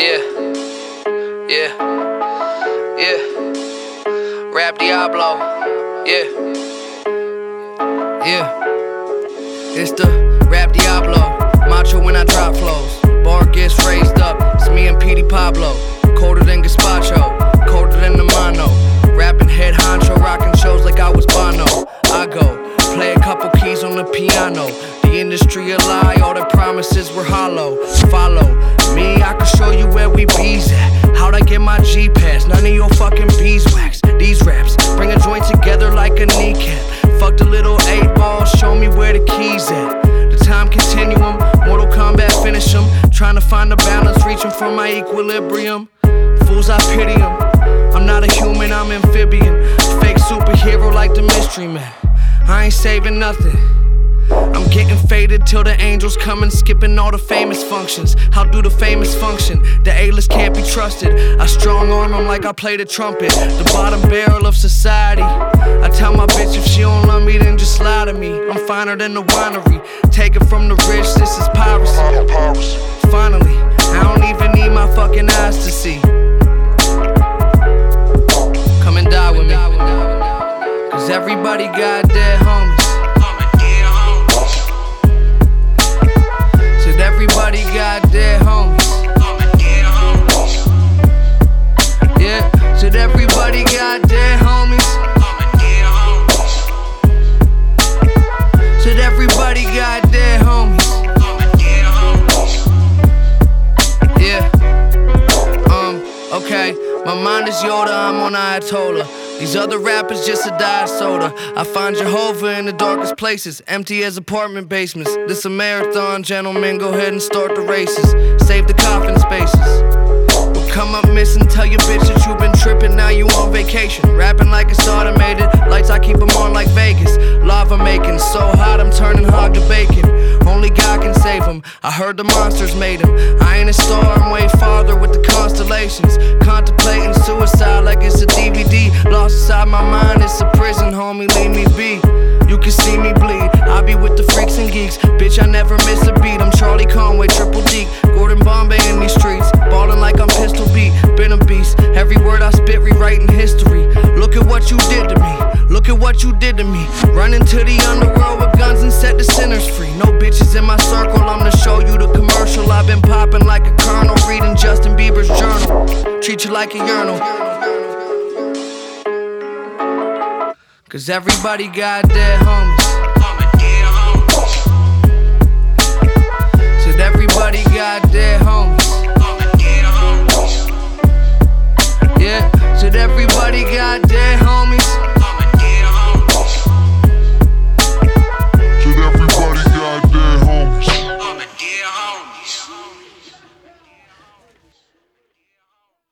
Yeah, yeah, yeah. Rap Diablo, yeah, yeah. It's the Rap Diablo, macho when I drop flows. Bar gets raised up, it's me and Petey Pablo. Colder than Gazpacho, colder than the Mono. Rapping head honcho, rocking shows like I was Bono. I go, play a couple keys on the piano. The industry a lie, all the promises were hollow. Follow me, I can show you where we bees at. How'd I get my G-Pass? None of your fucking beeswax. These raps bring a joint together like a kneecap. Fuck the little 8-ball, show me where the keys at. The time continuum, Mortal Kombat finish 'em. Trying to find the balance, reaching for my equilibrium. Fools, I pity 'em. I'm not a human, I'm amphibian. Fake superhero like the Mystery Man. I ain't saving nothing. I'm getting faded till the angels come and skipping all the famous functions. How do the famous function? The A-list can't be trusted. I strong arm them like I play the trumpet. The bottom barrel of society. I tell my bitch if she don't love me then just lie to me. I'm finer than the winery. Take it from the rich, this is piracy. Finally, I don't even need my fucking eyes to see. Come and die with me, cause everybody got dead homies. Said everybody got dead homies. Yeah, said everybody got dead homies. Said everybody got dead homies. Yeah, okay, my mind is Yoda, I'm on Ayatollah. These other rappers just a diet soda. I find Jehovah in the darkest places, empty as apartment basements. This a marathon, gentlemen, go ahead and start the races. Save the coffin spaces. We'll come up missing, tell your bitch that you been tripping, now you on vacation. Rapping like it's automated, lights I keep them on like Vegas. Lava making, so hot I'm turning hog to bacon. Only God can save him, I heard the monsters made him. I ain't a star, I'm way farther with the constellations. Contemplating suicide like it's a DVD. Lost inside my mind, it's a prison, homie, leave me be. You can see me bleed, I be with the freaks and geeks. Bitch, I never miss a beat, I'm Charlie Conway, Triple D. Gordon Bombay in these streets, ballin' like I'm Pistol Beat. Been a beast, every word I spit rewriting history. Look at what you did to me, look at what you did to me. Run into the underworld with guns and set the sinners free. No bitches in my circle, I'm to show you the commercial. I've been popping like a colonel, reading Justin Bieber's journal. Treat you like a urinal, cause everybody got dead homies. Said everybody got dead homies. Yeah, said everybody got dead